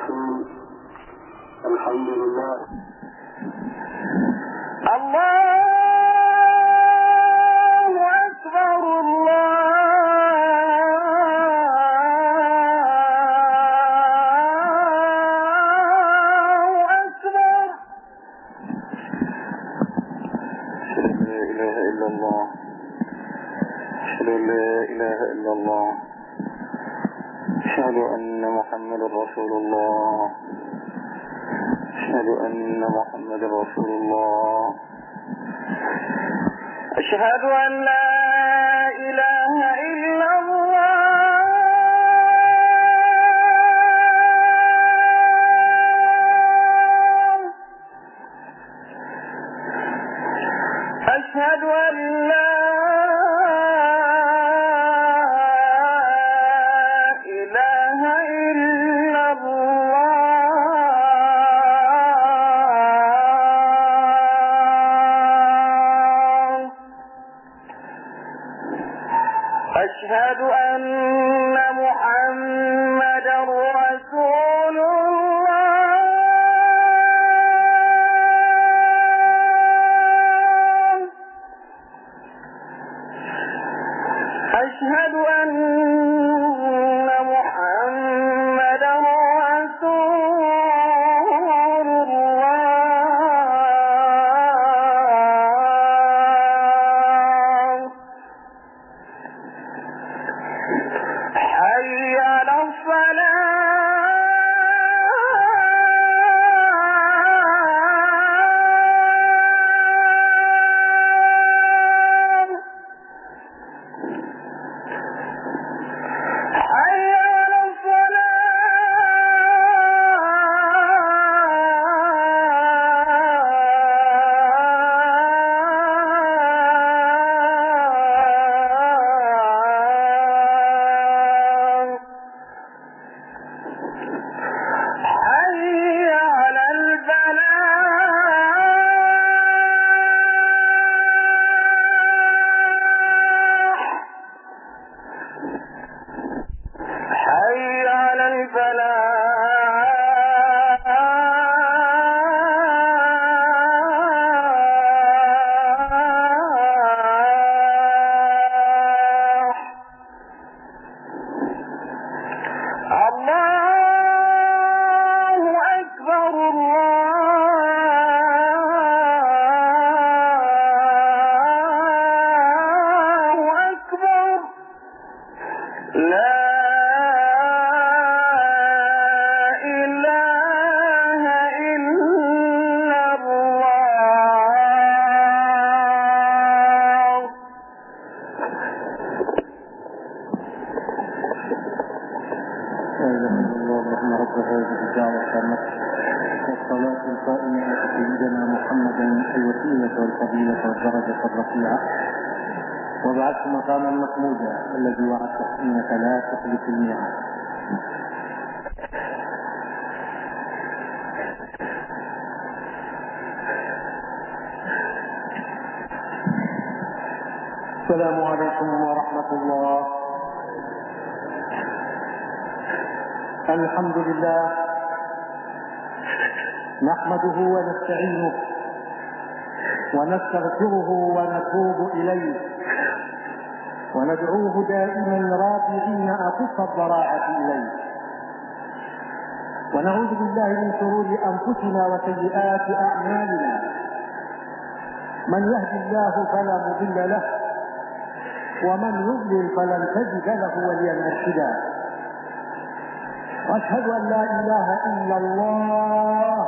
الرحيم. الحمد لله. الله أكبر الله أكبر. أشهد أن لا إله إلا الله. أشهد أن محمد رسول الله. أشهد أن محمد رسول الله. أشهد أن لا إله إلا الله. أشهد أن لا إله إلا الله. أشهد أن محمدا رسول الله. أشهد أن محمدا رسول الله. حي على الصلاة. حي على الصلاة. حي على الفلاح. حي على الفلاح. الله أكبر الله أكبر. لا إله إلا الله. اللهم رب هذه الدعوة التامة والصلاة القائمة على سيدنا محمدا الوسيلة والفضيلة والدرجة الرفيعة وبعثت مقاما محمودا الذي وعدته إنك لا تخلف الميعاد. السلام عليكم ورحمة الله. الحمد لله نحمده ونستعينه ونستغفره ونتوب إليه وندعوه دائما راجعين أقصى الضراعة إليه ونعوذ بالله من شرور أنفسنا وسيئات أعمالنا. من يهد الله فلا مضل له ومن يضلل فلن تجد له وليا مرشدا. وأشهد أن لا إله إلا الله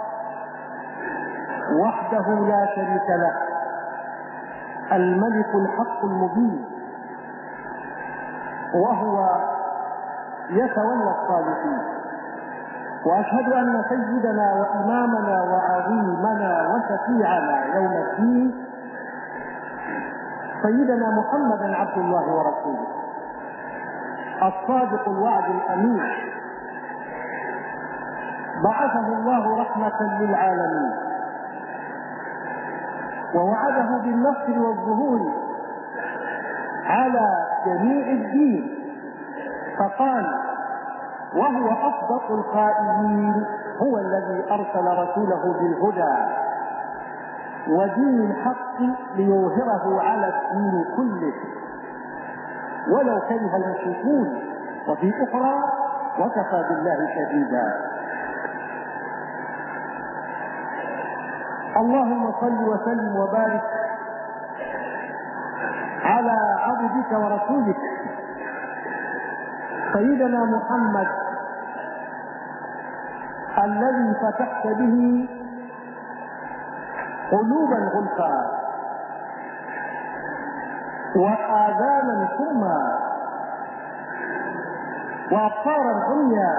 وحده لا شريك له الملك الحق المبين وهو يتولى الصالحين. وأشهد أن سيدنا وإمامنا وعظيمنا وشفيعنا يوم الدين سيدنا محمدا عبد الله ورسوله الصادق الوعد الأمين بعثه الله رحمة للعالمين ووعده بالنصر والظهور على جميع الدين فقال وهو أصدق القائلين هو الذي أرسل رسوله بالهدى ودين الحق ليظهره على الدين كله ولو كره المشركون. وفي أخرى وكفى بالله شهيدا. اللهم صل وسلم وبارك على عبدك ورسولك سيدنا محمد الذي فتحت به قلوبا غلفا وآذانا سما وأبصارا عميا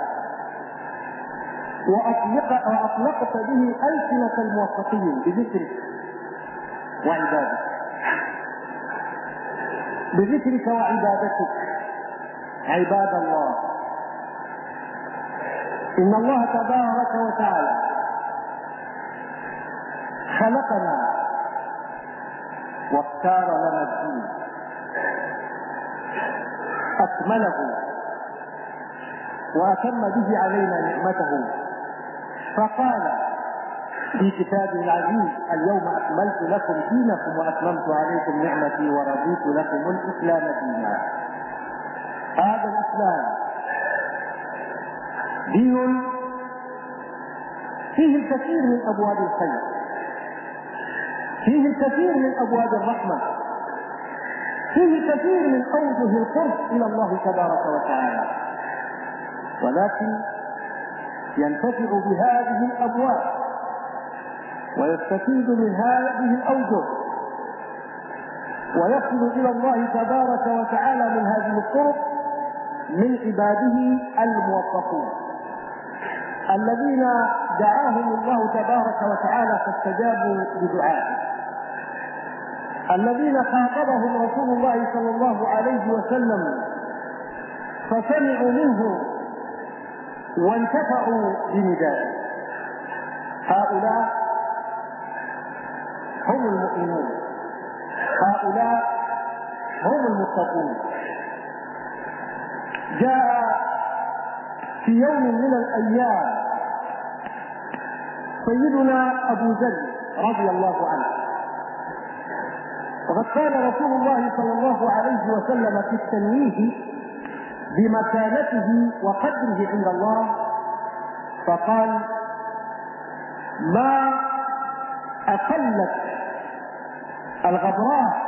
وأطلقت به ألسنة الموفقين بذكرك وعبادتك. عباد الله، إن الله تبارك وتعالى خلقنا واختار لنا الدين أكمله وأتم به علينا نعمته، فقال في كتابه العزيز: اليوم أكملت لكم دينكم وأتممت عليكم نعمتي ورضيت لكم الإسلام دينا. هذا الإسلام دين فيه الكثير من أبواب الخير، فيه الكثير من أبواب الرحمة، فيه الكثير من أوجه القرب إلى الله تبارك وتعالى، ولكن ينتفع بهذه الأبواب ويستفيد من هذه الأوجه ويصل إلى الله تبارك وتعالى من هذه الطرق من عباده الموفقون الذين دعاهم الله تبارك وتعالى فاستجابوا بدعائه، الذين خاطبهم رسول الله صلى الله عليه وسلم فسمعوا منه وانتفعوا بندائه. هؤلاء هم المؤمنون، هؤلاء هم المتقون. جاء في يوم من الأيام سيدنا أبو ذر رضي الله عنه، وقد قال رسول الله صلى الله عليه وسلم في التنويه بمكانته وقدره عند الله، فقال: ما أقلت الغبراء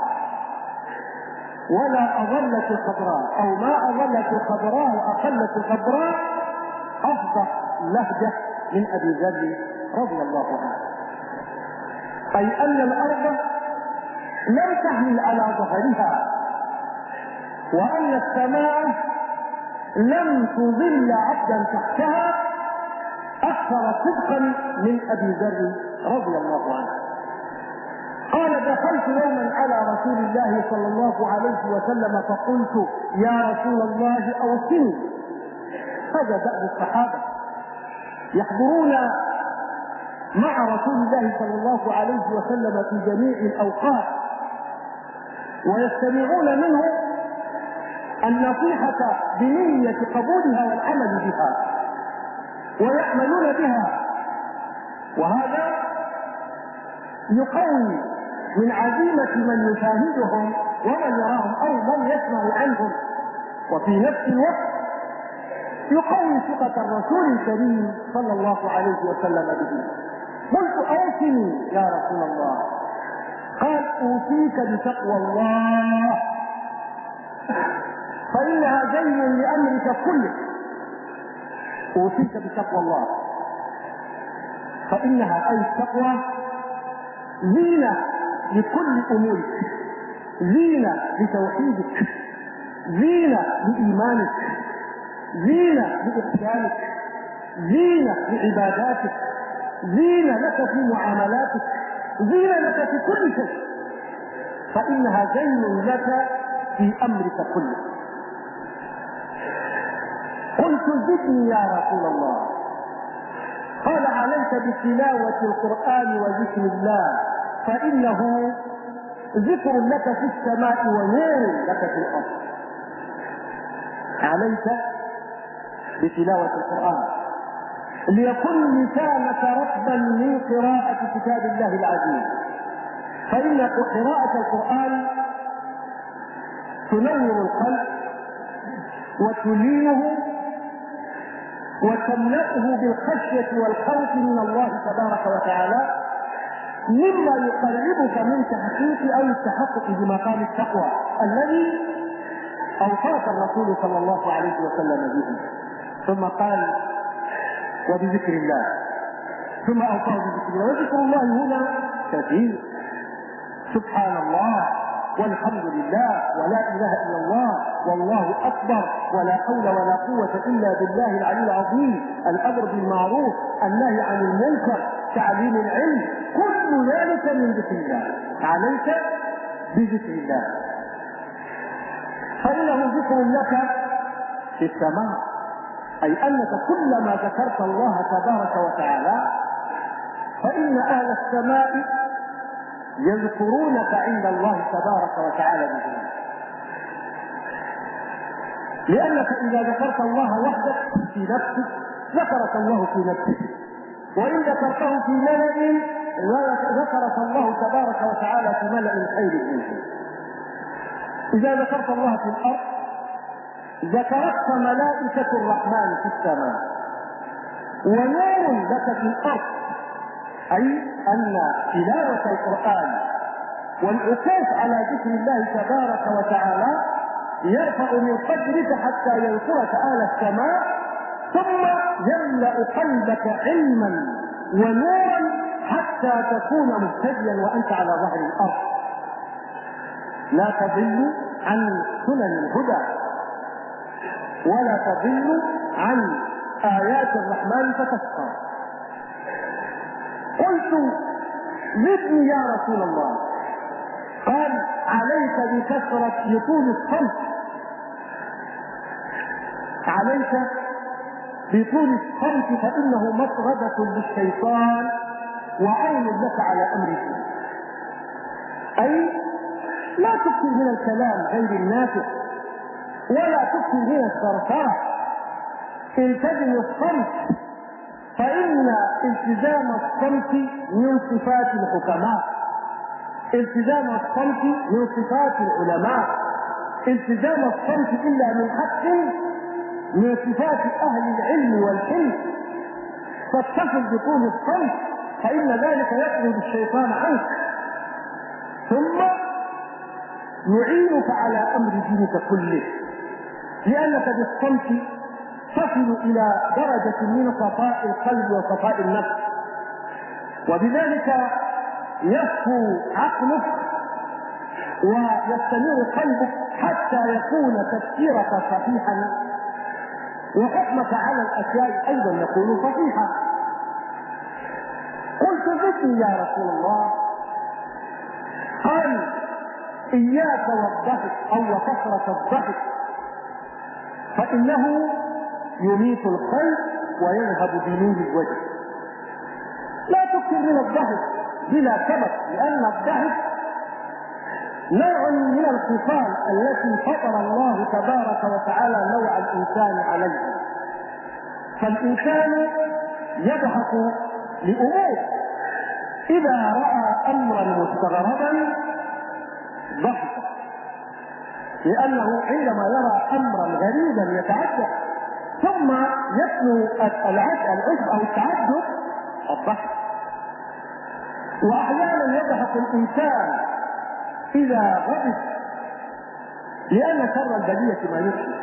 ولا أظلت الخضراء، أو ما أظلت الخضراء وأقلت الغبراء أفضل لهجة من أبي ذر رضي الله عنه. أي أن الأرض لم تحمل على ظهرها، وأن السماء لم تظل عبدا تحتها أكثر صدقا من أبي ذر رضي الله عنه. قال: دخلت يوما على رسول الله صلى الله عليه وسلم فقلت: يا رسول الله أوصني. هذا دأب الصحابة، يحضرون مع رسول الله صلى الله عليه وسلم في جميع الأوقات ويستمعون منه النصيحة بنية قبولها والعمل بها ويعملون بها، وهذا يقوي من عزيمة من يشاهدهم ومن يراهم أو من يسمع عنهم، وفي نفس الوقت يقوي ثقة الرسول الكريم صلى الله عليه وسلم به. قلت: أوصني يا رسول الله. قال: أوصيك بتقوى الله، فإنها زين لأمرك كله. أوصيك بتقوى الله، فإنها أي التقوى زينة لكل أمورك، زينة لتوحيدك، زينة لإيمانك، زينة لإحسانك، زينة لعباداتك، زينة لك في معاملاتك، زينة لك في كل شيء، فإنها زين لك في أمرك كله. قلت: زدني يا رسول الله. قال: عليك بتلاوة القرآن وذكر الله، فإنه ذكر لك في السماء ونور لك في الأرض. عليك بتلاوة القرآن، ليكن لسانك رطبا من قراءة كتاب الله العزيز، فإن قراءة القرآن تنور القلب وتلينه وتملأه بالخشية والخوف من الله تبارك وتعالى، مما يقربك من تحقيق أو التحقق بمقام التقوى الذي أوصاك الرسول صلى الله عليه وسلم به. ثم قال وبذكر الله، ثم أوصاه بذكر الله، وذكر الله هنا كثير، سبحان الله والحمد لله ولا إله إلا الله والله أكبر ولا حول ولا قوة إلا بالله العلي العظيم، الأمر بالمعروف النهي عن المنكر، تعليم العلم، كل ذلك من ذكر الله. عليك بذكر الله، فإنه ذكر لك في السماء، أي أنك كلما ذكرت الله تبارك وتعالى فإن أهل السماء يذكرونك عند الله تبارك وتعالى بذلك، لأنك إذا ذكرت الله وحدك في نفسك ذكرك الله في نفسك، وإن ذكرته في ملأ ذكرك الله تبارك وتعالى في ملأ خير منه. إذا ذكرت الله في الأرض ذكرتك ملائكة الرحمن في السماء، ونور لك في الأرض، أي أن تلاوة القرآن والعكوف على ذكر الله تبارك وتعالى يرفع من قدرك حتى ينصرك أهل السماء، ثم يملأ قلبك علما ونورا حتى تكون مهتديا وأنت على ظهر الأرض، لا تضل عن سنن الهدى ولا تضل عن آيات الرحمن فتسقى. قلت زدني يا رسول الله، قال عليك بكثرة يطول الصمت، عليك بطول الصمت فإنه مطردة للشيطان وعين لك على أمره، أي لا تكثر من الكلام غير النافع ولا تكثر من الثرثرة، التزم الصمت، فإن التزام الصمت من صفات الحكماء، التزام الصمت من صفات العلماء، التزام الصمت إلا من حق من صفات أهل العلم والحلم، فاتصل بطول الصمت فإن ذلك يطرد الشيطان عنك، ثم يعينك على أمر دينك كله، لأنك بالصمت تصل إلى درجة من صفاء القلب وصفاء النفس، وبذلك يصفو عقلك ويستمر قلبك حتى يكون تفكيرك صحيحا وحكمك على الأشياء أيضا يكون صحيحا. قلت زدني يا رسول الله، قال إياك والضحك أو وكثرة الضحك فإنه يميت القلب ويذهب بنور الوجه. لا تكثر من الضحك بلا سبب، لأن الضحك نوع من الخصال التي فطر الله تبارك وتعالى نوع الإنسان عليها، فالإنسان يضحك لأمور، إذا رأى أمرا مستغربا ضحك، لأنه عندما يرى أمرا غريبا يتعجب ثم يتلو العجب أو التعجب الضحك. وأحيانا يضحك الإنسان إذا غضب، لأن شر البلية ما يخفي.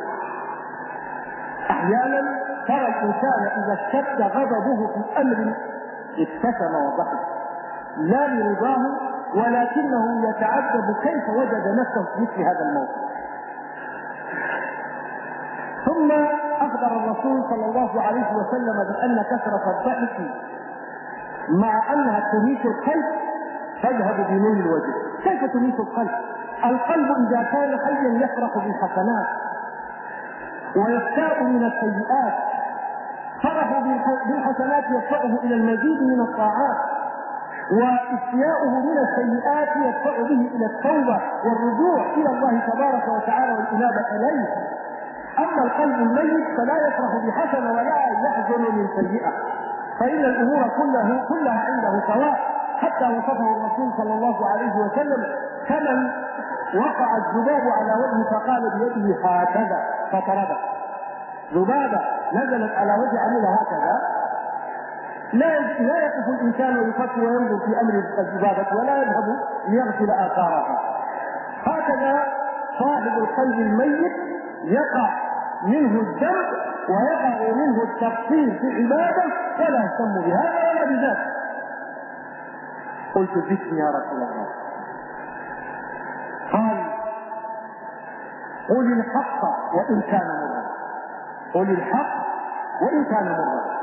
أحيانا ترى الإنسان إذا اشتد غضبه في أمر ابتسم وضحك، لا لرضاه ولكنه يتعجب كيف وجد نفسه في مثل هذا الموقف. ثم أخبر الرسول صلى الله عليه وسلم بأن كثرة الضحك مع أنها تميت القلب تذهب بنور الوجه. كيف تميت القلب؟ القلب إذا كان حيا يفرح بالحسنات ويستاء من السيئات، فرح بالحسنات يدفعه إلى المزيد من الطاعات، واستياؤه من السيئات يدفع به إلى التوبة والرجوع إلى الله تبارك وتعالى والإنابة إليه. أما القلب الميت فلا يفرح بحسنة ولا يحزن من سيئة، فإن الأمور كلها عنده سواء، حتى وصفه الرسول صلى الله عليه وسلم كمن وقع الذباب على وجهه فقال بيده هكذا فطرده. ذبابة نزلت على وجه عمل هكذا، لا يقف الإنسان ويفكر وينظر في أمر الذبابة ولا يذهب ليغسل آثارها. هكذا صاحب القلب الميت يقع منه الذنب ويقع منه التقصير في العبادة ولا يهتم بهذا ولا بذاك. قلت ذكر يا رسول الله. قال قل الحق وإن كان مرا، قل الحق وإن كان مرا.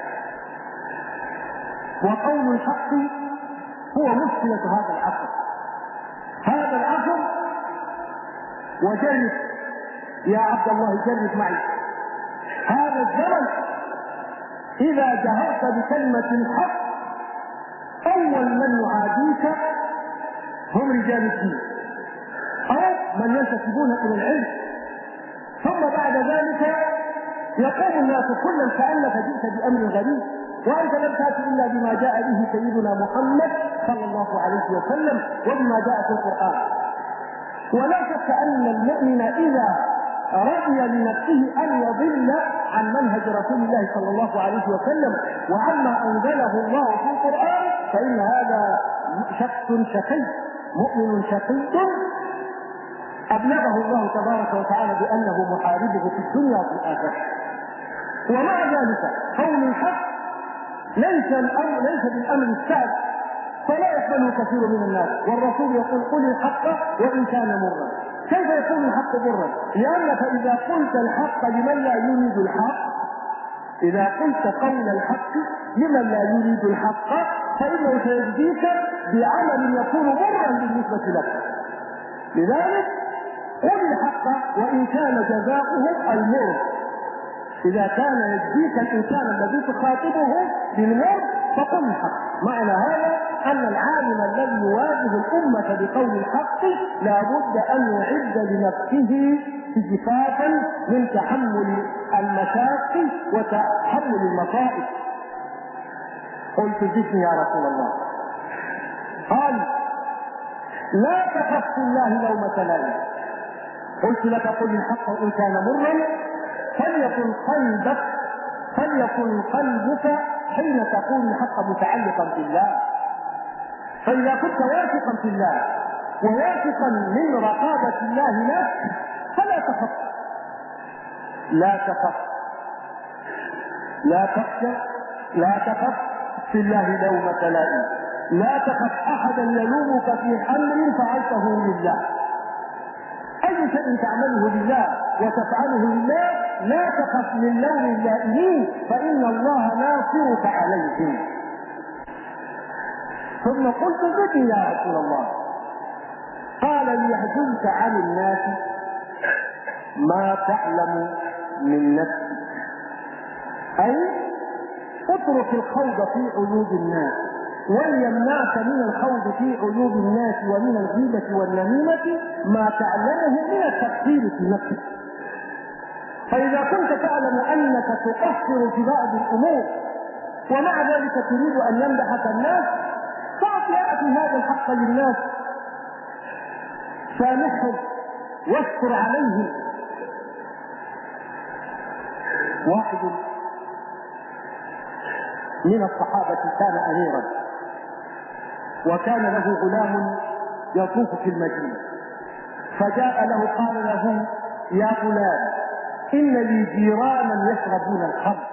وقول الحق هو مشكلة هذا العصر. هذا العصر، وجرب يا عبد الله جرب معي، هذا الزمن إذا جهرت بكلمة الحق أول من يعاديك هم رجال الدين أو من ينتسبون إلى العلم، ثم بعد ذلك يقوم الناس كلا كأنك جئت بأمر غريب وأنت لم تأتي إلا بما جاء به سيدنا محمد صلى الله عليه وسلم وبما جاء في القرآن. ولا شك أن المؤمن إذا رضي لنفسه أن يضل عن منهج رسول الله صلى الله عليه وسلم وعما أنزله الله في القرآن فإن هذا شخص شقي، مؤمن شقي أبلغه الله تبارك وتعالى بأنه محاربه في الدنيا وفي الآخرة. ومع ذلك قول الحق ليس بالأمر السهل فلا يقبله كثير من الناس، والرسول يقول قل الحق وإن كان مرا. كيف يكون الحق برا؟ لأنك إذا قلت الحق لمن لا يريد الحق، إذا قلت قول الحق لمن لا يريد الحق فإنه سيجزيك بعمل يكون مرا بالنسبة لك. لذلك قل الحق وإن كان جزاؤه المر. إذا كان يجزيك الإنسان الذي تخاطبه بالمر فقل الحق. معنى هذا أن العالم الذي يواجه الأمة بقول الحق لابد أن يعد لنفسه صفات من تحمل المشاق وتحمل المصائب. قلت ذكر يا رسول الله. قال لا تخف في الله لومة لائم. قلت لك قل الحق وإن كان مرا، فليكن قلبك حين تقول الحق متعلقا بالله. فإذا كنت واثقا في الله وواثقا من رقابة الله لك فلا تخف، لا تخف، لا تخشى، لا تخف في الله لومة لائم. لا تخف أحدا يلومك في أمر فعلته لله. أي شيء تعمله لله وتفعله لله لا تخف من لوم اللائمين فإن الله ناصرك عليهم. ثم قلت ذكر يا رسول الله. قال ليحزنك عن الناس ما تعلم من نفسك، أي اترك الخوض في عيوب الناس وليمنعك من الخوض في عيوب الناس ومن الغيبة والنميمة ما تعلمه من التقصير في نفسك. فإذا كنت تعلم أنك تقصر في بعض الأمور ومع ذلك تريد أن يمدحك الناس فأعطي هذا الحق للناس، سامحهم واستر عليهم. واحد من الصحابة كان أميرا وكان له غلام يطوف في المدينة، فجاء له قال له يا غلام إن لي جيرانا يشربون الخمر،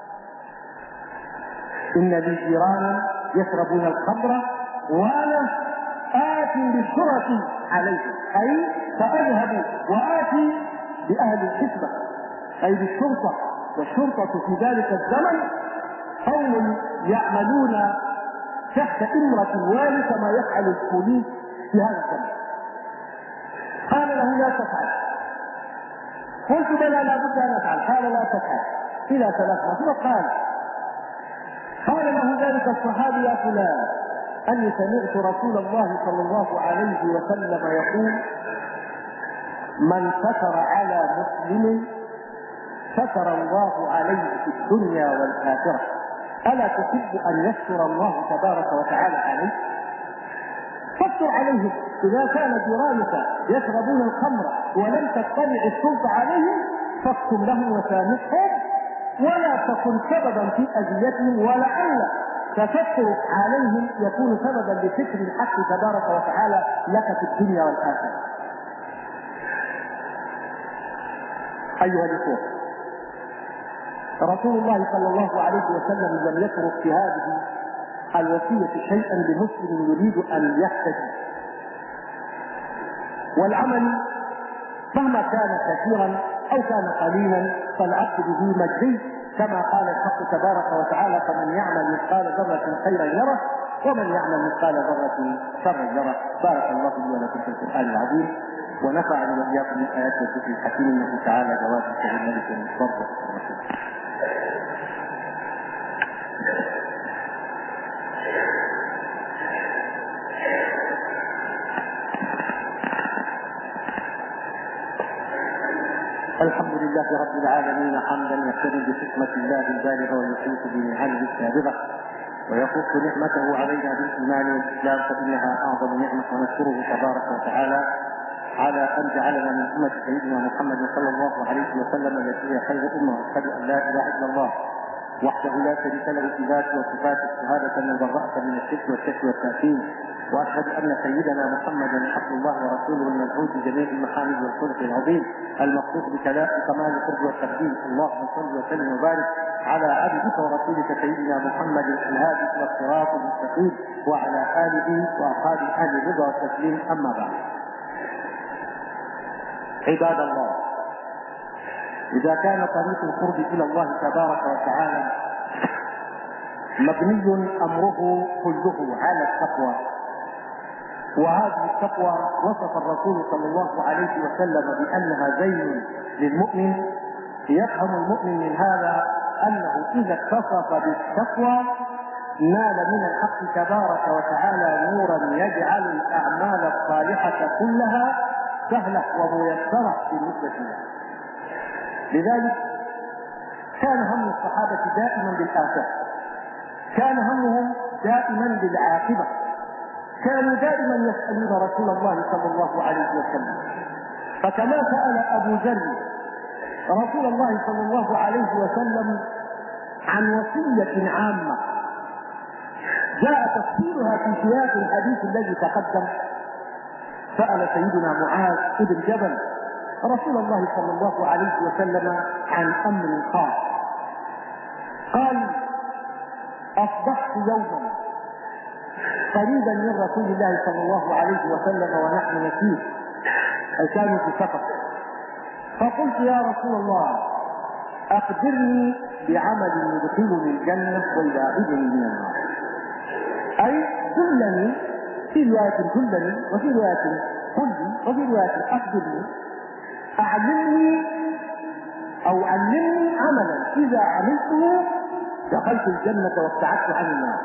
إن لي جيرانا يشربون الخمر وأنا آتي بالشرطة عليهم، أي فأذهب وآتي بأهل الحسبة أي بالشرطة. والشرطة في ذلك الزمن قوم يعملون تحت إمرة الوالي كما يفعل البوليس في هذا الزمن. قال له لا تفعل. قلت بلى لا بد أن أفعل. قال لا تفعل إلى 3 مرات. قال له ذلك الصحابي يا فلان أني سمعت رسول الله صلى الله عليه وسلم يقول من ستر على مسلم ستر الله عليه في الدنيا والآخرة. ألا تحب أن يستر الله تبارك وتعالى عليك؟ فاستر عليهم. إذا كان جيرانك يشربون الخمر ولم تطلع السلطة عليهم فاكتم لهم وسامحهم، ولا تكن سببا في أذيتهم، ولعل تستر عليهم يكون سببا لستر الحق تبارك وتعالى لك في الدنيا والآخرة. أيها الإخوة، رسول الله صلى الله عليه وسلم لم يترك في هذه الوصية شيئا لمسلم يريد أن يهتدي، والعمل مهما كان كثيرا أو كان قليلا فالعبد به مجزي، كما قال الحق تبارك وتعالى: فمن يعمل مثقال ذرة خيرا يره ومن يعمل مثقال ذرة شرا يره. بارك الله لي ولكم في القرآن العظيم، ونفعني وإياكم من آيات الذكر الحكيم، إنه تعالى جواد سبيل الملك المصطفى. الحمد لله رب العالمين حمدا يقتدي بحكمة الله البالغة ويحيط بنعمه السابغة، ويخص نعمته علينا بالإيمان والإسلام، فإنها أعظم نعمة، ونشكره تبارك وتعالى على أن جعلنا من أمة سيدنا محمد صلى الله عليه وسلم التي هي خير أمة، وأشهد أن لا إله إلا الله وحده لا شريك له في ذاته وصفاته، شهادة من برأت من الشرك والشك والتأثيم، واشهد ان سيدنا محمدا عبد الله ورسوله المنعوت بجميع المحامد والخلق العظيم المقصود بكمال القرب والتقديم. اللهم صل وسلم وبارك على عبدك ورسولك سيدنا محمد الهادي الى الصراط المستقيم، وعلى اله واصحابه اهل الرضا والتسليم. اما بعد، عباد الله، اذا كان طريق القرب الى الله تبارك وتعالى مبني امره كله على التقوى، وهذه التقوى وصف الرسول صلى الله عليه وسلم بأنها زين للمؤمن، يفهم المؤمن من هذا أنه إذا اتصف بالتقوى نال من الحق تبارك وتعالى نورا يجعل الأعمال الصالحة كلها سهلة وميسرة بالنسبة له. لذلك كان هم الصحابة دائما بالآخرة، كان همهم دائما بالعاقبة، كانوا دائما يسألون رسول الله صلى الله عليه وسلم. فكما سأل أبو ذر رسول الله صلى الله عليه وسلم عن وصية عامة جاء تفسيرها في سياق الحديث الذي تقدم، سأل سيدنا معاذ بن جبل رسول الله صلى الله عليه وسلم عن أمر خاص. قال: أصبحت يوما قريبا من رسول الله صلى الله عليه وسلم ونحن نسير، أي كانوا في سفر، فقلت: يا رسول الله أخبرني بعمل يدخلني الجنة ويبعدني من النار، أي دلني، في رواية دلني، وفي رواية قل لي، وفي رواية أخبرني، أعلمني أو علمني عملا إذا عملته دخلت الجنة وابتعدت عن النار.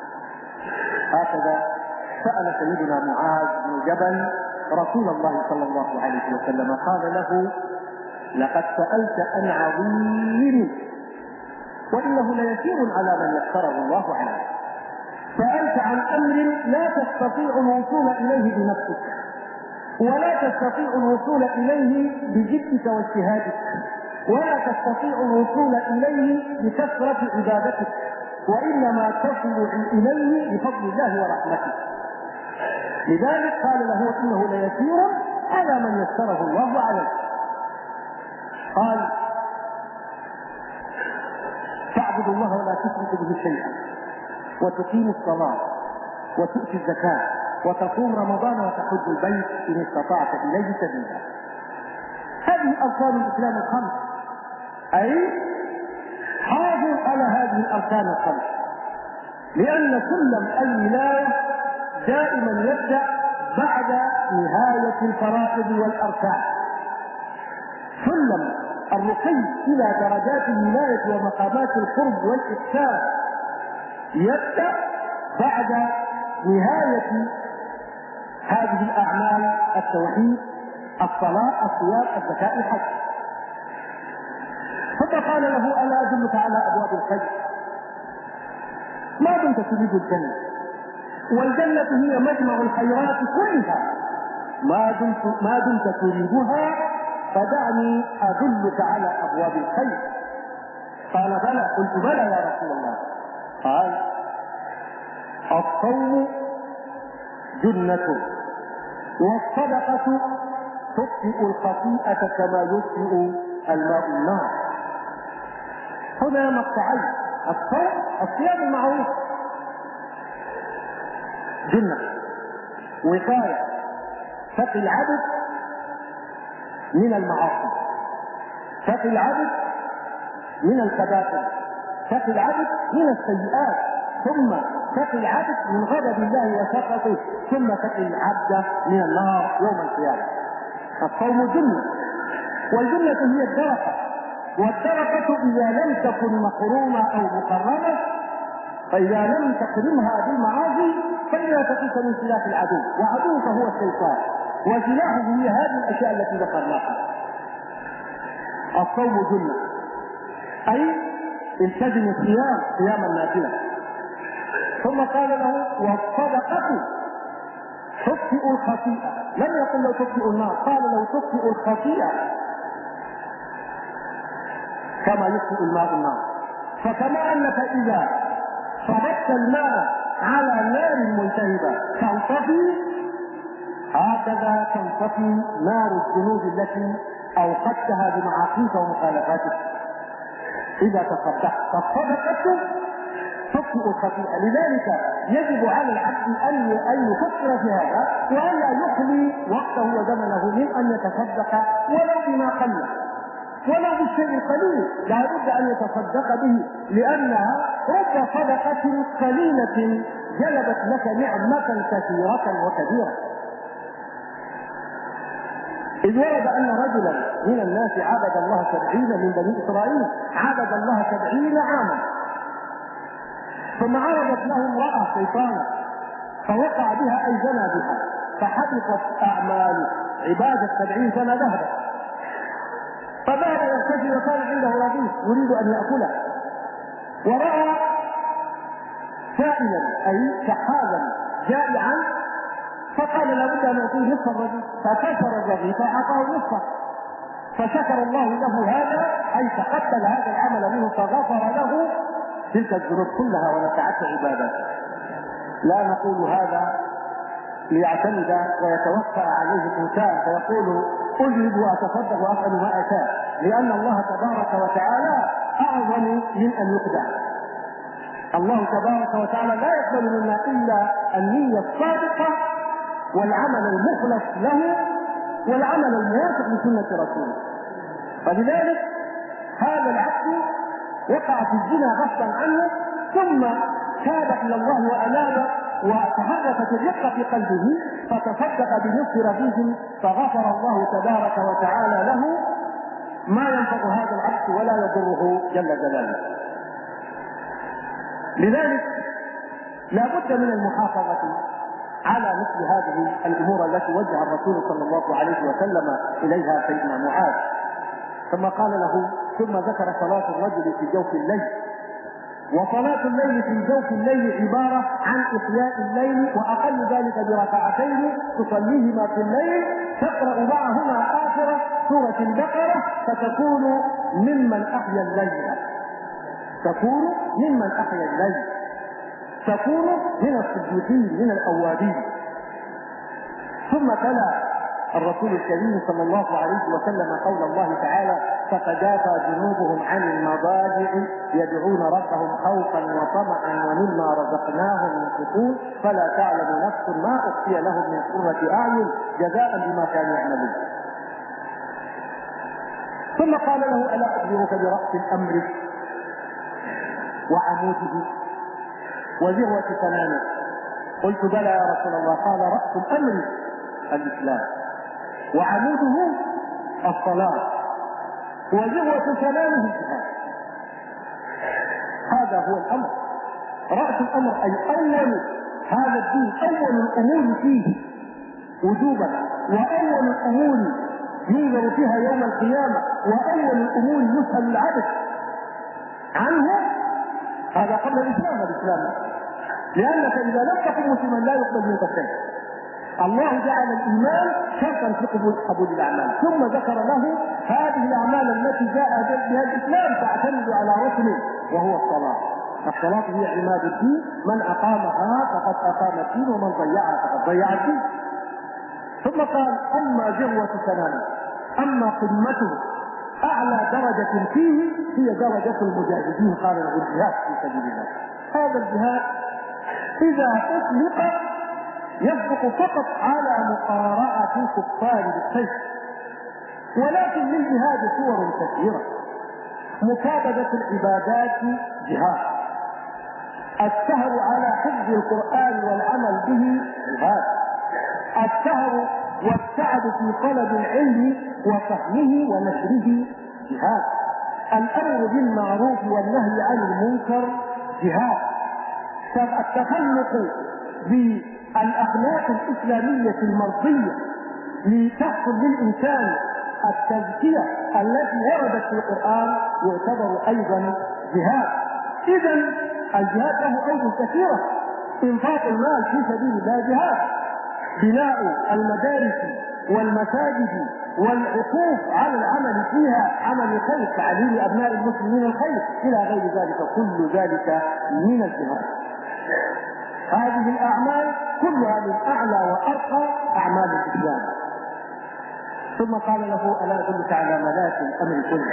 هكذا سأل سيدنا معاذ بن جبل رسول الله صلى الله عليه وسلم، قال له: لقد سألت عن عظيم وإنه ليسير على من يسره الله عليه. سألت عن أمر لا تستطيع الوصول إليه بنفسك، ولا تستطيع الوصول إليه بجدك واجتهادك، ولا تستطيع الوصول إليه بكثرة عبادتك، وإنما تصل إليه بفضل الله ورحمته. لذلك قال له: إنه ليسير على من يسره الله عليه. قال: تعبد الله ولا تشرك به شيئا، وتقيم الصلاة، وتؤتي الزكاة، وتصوم رمضان، وتحج البيت إن استطعت إليه سبيلا. هذه أركان الإسلام الخمس، أي حافظ على هذه الأركان الخمس، لأن سلم الولاية دائما يبدأ بعد نهاية الفرائض والأركان. سلم الرقي إلى درجات الولاية ومقامات القرب والإحسان يبدأ بعد نهاية هذه الأعمال: التوحيد، الصلاة، الصيام، الزكاة، الحج. ثم قال له ألا أدلك على أبواب الخير ما دمت تريد الجنة، والجنة هي مجمع الخيرات كلها، ما دمت تريدها فدعني أدلك على أبواب الخير. قال بلى. قلت بلى يا رسول الله. قال الصوم جنة، والصدقة تطفئ الخطيئة كما يطفئ الماء النار. هنا مقطعين: الصوم الصيام المعروف جنة، وقاية تقي العبد من المعاصي، تقي العبد من الكبائر، تقي العبد من السيئات، ثم تقي العبد من غضب الله وسخطه، ثم تقي العبد من النار يوم القيامة. الصوم جنة، والجنة هي الدرقة، والدرقة إذا لم تكن مقرومة أو مقرمة، فإذا لم تقرمها بالمعاصي فإنها تقيك من سلاح العدو، وعدوك هو الشيطان، وسلاحه هي هذه الأشياء التي ذكرناها. الصوم جنة أي التزم الصيام صيام النافلة. ثم قال له والصدقة تطفئ الخطيئة، لم يقل لو تطفئ النار، قال لو تطفئ الخطيئة كما يطفئ الماء النار. فكما أنك إذا صببت الماء على نار ملتهبة تنطفي، هكذا تنطفي نار الذنوب التي أوقدتها بمعاصيك ومخالفاتك إذا تصدقت. فالصدقة تطفئ الخطيئة، لذلك يجب على العبد أن يفكر في هذا، وأن لا يخلي وقته وزمنه من أن يتصدق ولو بما قل، ولو بالشيء القليل لا بد أن يتصدق به، لأنها رب صدقة قليلة جلبت لك نعمة كثيرة وكبيرة. إذ ورد أن رجلا من الناس عبد الله 70 من بني إسرائيل، عبد الله 70 عاما، ثم عرضت له امرأة شيطانا فوقع بها أي زنى بها، فحبطت أعمال عبادة 70 سنة ذهبت. فذهب يغتسل وكان عنده رغيف يريد أن يأكله، ورأى سائلا أي شحاذا جائعا، فقال لابد أن أعطيه نصف الرغيف، فكسر الرغيف فأعطاه نصفه، فشكر الله له هذا أي تقبل هذا العمل منه فغفر له تلك الذنوب كلها ونفعت عبادته. لا نقول هذا ليعتمد ويتوفى عليه الإنسان فيقول أذهب وأتصدق وأفعل ما أشاء، لأن الله تبارك وتعالى أعظم من أن يخدع. الله تبارك وتعالى لا يقبل منا إلا النية الصادقة والعمل المخلص له والعمل الموافق لسنة رسوله. فلذلك هذا العبد وقع في الزنا غصبا عنه، ثم تاب إلى الله وأناب وتحركت الرقة في قلبه فتصدق بنصف رغيف، فغفر الله تبارك وتعالى له ما ينفع هذا العبد ولا يضره جل جلاله. لذلك لا بد من المحافظة على مثل هذه الأمور التي وجه الرسول صلى الله عليه وسلم إليها سيدنا معاذ. ثم قال له، ثم ذكر صلاة الرجل في جوف الليل. وصلاة الليل في جوف الليل عبارة عن إحياء الليل، وأقل ذلك بركعتين تصليهما في الليل، تقرأ معهما آخر سورة البقرة، فتكون ممن أحيا الليل، تكون ممن أحيا الليل، تكون من الصديقين من الأوابين. ثم تلا الرسول الكريم صلى الله عليه وسلم قول الله تعالى: فتجافى جنوبهم عن المضاجع يدعون ربهم خوفا وطمعا ومما رزقناهم ينفقون فلا تعلم نفس ما أخفي لهم من قرة أعين جزاء بما كانوا يعملون. ثم قال له: ألا أخبرك برأس الأمر وعموده وذروة سنامه؟ قلت: بلى يا رسول الله. قال: رأس الأمر الإسلام، وعموده الصلاة، وذروة سنامه الجهاد. هذا هو الأمر، رأس الأمر أي أول هذا الدين، أول الأمور فيه وجوبا، وأول الأمور ينظر فيها يوم القيامة وأول الأمور يسأل العبد عنه. هذا قبل الإسلام. لأنك إذا لم تكن مسلما لا يقبل منك شيء. الله جعل الإيمان شرطا في قبول الأعمال، ثم ذكر له هذه الأعمال التي جاء بها الإسلام تعتمد على ركن وهو الصلاة. الصلاة هي عماد الدين، من أقامها فقد أقام الدين ومن ضيعها فقد ضيع الدين. ثم قال أما ذروة سنامه، أما قمته أعلى درجة فيه هي درجة المجاهدين، قال له الجهاد في سبيل الله. هذا الجهاد إذا أطلق يصدق فقط على مقارعة الكفار بالسيف، ولكن للجهاد صور كثيرة. مكابدة العبادات جهاد، السهر على حفظ القرآن والعمل به جهاد، السهر والسعد في طلب العلم وفهمه ونشره جهاد، الأمر بالمعروف والنهي عن المنكر جهاد، التخلق بالأخلاق الإسلامية المرضية لتحصل للإنسان التزكية التي وردت في القرآن يعتبر أيضا جهاد. إذا الجهاد له أوجه كثيرة. إنفاق المال في سبيل الله جهاد، بناء المدارس والمساجد والعقوف على العمل فيها عمل الخير، تعليم أبناء المسلمين الخير إلى غير ذلك، كل ذلك من الجهاد. هذه الأعمال كلها من أعلى وأرقى أعمال الإسلام. ثم قال له ألا أدلك على ملاك الأمر كله؟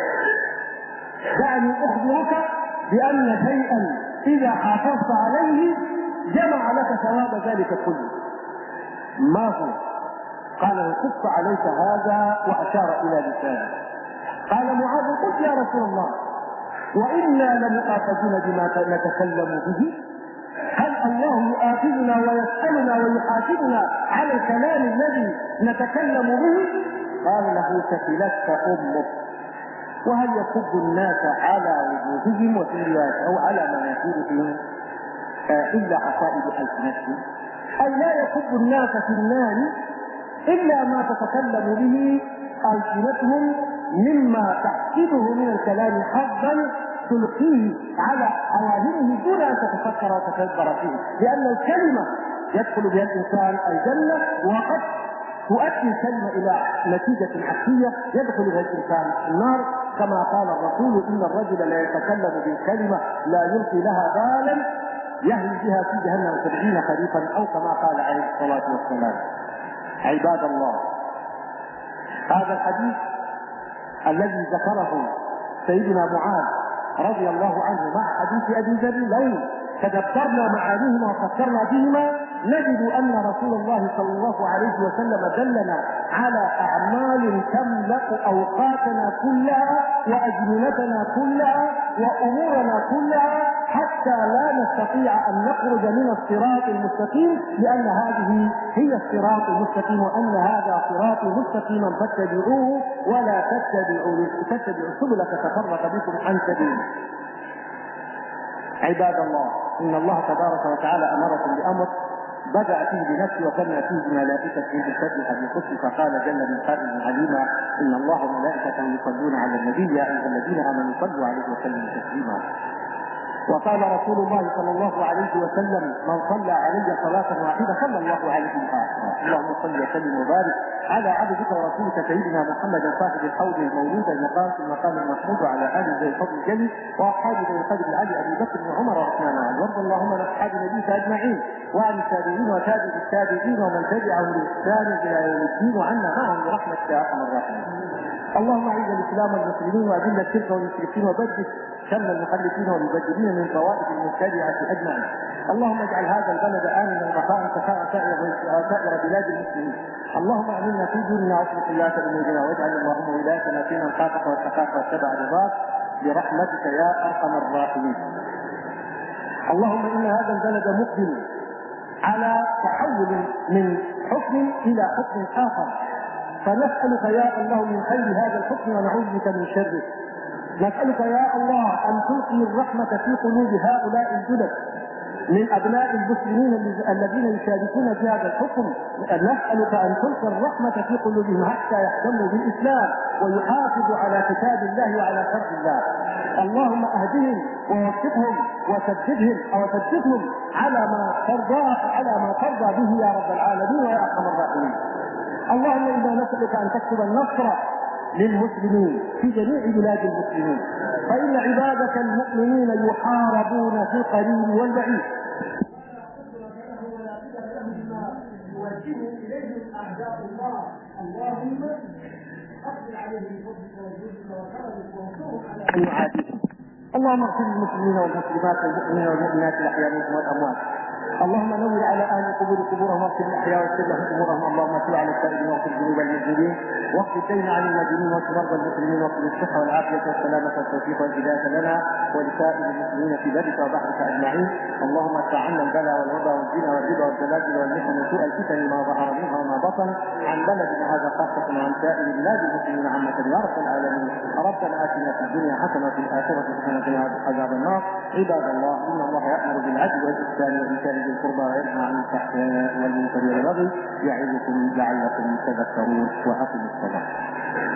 دعني أخبرك بأن شيئا إذا حافظت عليه جمع لك ثواب ذلك كله. ما هو؟ قال له كف عليك هذا، وأشار إلى لسانه. قال معاذ قلت يا رسول الله وإنا لمؤاخذون بما نتكلم به؟ هل الله يؤاخذنا ويسألنا ويحاسبنا على الكلام الذي نتكلم به؟ قال له ثقلتك أمك. وهل يكب الناس على وجوههم وفي رواية أو على مناخرهم إلا حصائد ألسنتهم؟ أي لا يكب الناس في النار إلا ما تتكلم به ألسنتهم مما تحسبه من الكلام حظا تلقيه على عوالمه دون أن تتفكر وتتدبر فيه، لأن الكلمة يدخل بها الإنسان الجنة، وقد تؤدي الكلمة إلى نتيجة عكسية يدخل بها الإنسان النار، كما قال الرسول إن الرجل لا يتكلم بالكلمة لا يلقي لها بالا يهوي بها في جهنم 70 خريفا، أو كما قال عليه الصلاة والسلام. عباد الله، هذا الحديث الذي ذكره سيدنا معاذ رضي الله عنه مع حديث أبي ذر، لو تدبرنا معانيهما وفكرنا بهما نجد أن رسول الله صلى الله عليه وسلم دلنا على أعمال تملأ أوقاتنا كلها وأزمنتنا كلها وأمورنا كلها، حتى لا نستطيع أن نخرج من الصراط المستقيم، لأن هذه هي الصراط المستقيم، وأن هذا صراطي مستقيما فاتبعوه ولا تتبعوا السبل فتفرق بكم عن سبيله. عباد الله، إن الله تبارك وتعالى أمركم بأمر بدأ فيه بنفسه وثنى فيه بملائكته بالفتح بقدس، فقال جل من قائل عليما إن الله وملائكته يصلون على النبي يا أيها الذين آمنوا صلوا عليه وسلموا تسليما. وقال رسول الله صلى الله عليه وسلم من صلى علي صلاة واحدة صلى الله عليه بها. اللهم صل وسلم وبارك على عبدك ورسولك سيدنا محمد صاحب الحوض المولود المقام في المقام المحمود وعلى آله ذي الفضل الجليل وأصحابه ذي القدر العلي أبي بكر وعمر وعثمان وعلي. وارض اللهم عن أصحاب نبيك أجمعين وعن التابعين وتابع التابعين ومن تبعهم بإحسان إلى يوم الدين وعنا معهم برحمتك يا أرحم الراحمين. اللهم اعز الإسلام والمسلمين وأذل الشرك والمشركين وبدد شمل المخلفين والمبدلين من طوائف المبتدعة أجمعين. اللهم اجعل هذا البلد آمنا رخاء سخاء سائر بلاد المسلمين. اللهم امنا في ديننا واصلح ولاة امورنا واجعل اللهم ولايتنا في من خافك واتقاك واتبع رضاك برحمتك يا ارحم الراحمين. اللهم ان هذا البلد مقبل على تحول من حكم الى حكم اخر، فنسالك يا الله من خير هذا الحكم ونعوذ بك من شره. نسالك يا الله ان تلقي الرحمه في قلوب هؤلاء الجدد من أبناء المسلمين الذين يشاركون في هذا الحكم، نسألك أن تلقي الرحمة في قلوبهم حتى يهتموا بالإسلام ويحافظوا على كتاب الله وعلى شرع الله. اللهم اهدهم ووفقهم وثبتهم على ما ترضى به يا رب العالمين ويا ارحم الراحمين. اللهم انا نسألك ان تكتب النصر للمسلمين في جميع بلاد المسلمين، فإن عبادك المؤمنين يحاربون في القريب والبعيد. يوجهوا إليهم أعداء الله. اللهم أقبل عليهم بفضلك وجودك وكرمك وانصرهم على يعاديهم. اللهم اغفر للمسلمين والمسلمات والمؤمنين والمؤمنات الأحياء منهم والأموات. اللهم نور على اهل القبور قبورهم واغفر للاحياء واغفر لهم امورهم. اللهم صل على السائلين واغفر ذنوب المسلمين واغفر الدين عن المدينين واغفر مرضى المسلمين واغفر الصحه والعافيه والسلامه والتوفيق والهدايه لنا ولسائر المسلمين في برك وبحرك اجمعين. اللهم ادفع عنا البلاء والوباء والزنا والربا والزلازل والمحن وسوء الفتن ما ظهر منها وما بطن عن بلدنا هذا خاصه وعن سائر بلاد المسلمين عامه يا رب العالمين. ربنا اتنا في الدنيا حسنه وفي الاخره حسنه وقنا عذاب النار. عباد الله ان الله يامر بالعدل والاحسان وايتاء ذي القربى وينهى عن الفحشاء والمنكر والبغي يعظكم لعلكم تذكرون. واقيموا الصلاه.